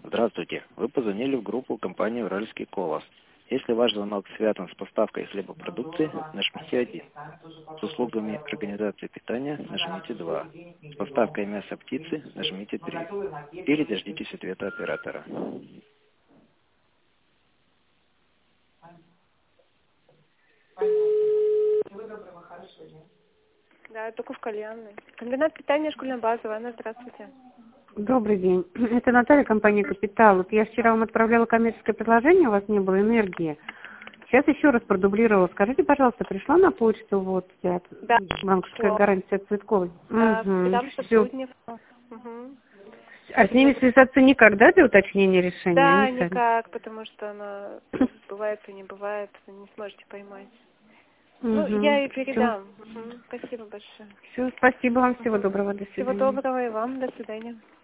Здравствуйте. Вы позвонили в группу компании «Уральский колос». Если ваш звонок связан с поставкой хлебопродукции, нажмите 1. С услугами организации питания нажмите 2. С поставкой мяса птицы нажмите 3. Или дождитесь ответа оператора. Да, только в кальянной. Комбинат питания школьно-базовый. Анна, здравствуйте. Добрый день. Это Наталья, компания «Капитал». Вот я вчера вам отправляла коммерческое предложение, у вас не было энергии. Сейчас еще раз продублировала. Скажите, пожалуйста, пришла на почту вот Да. банковская гарантия от Цветковой? Да, Угу. там сотрудник. Угу. А с ними связаться никак, да, для уточнения решения? Да, Они сами? никак, потому что она бывает и не бывает, вы не сможете поймать. Ну, Угу. я ей передам. Угу. Спасибо большое. Все, спасибо вам, всего доброго, до Всего свидания. доброго и вам, до свидания.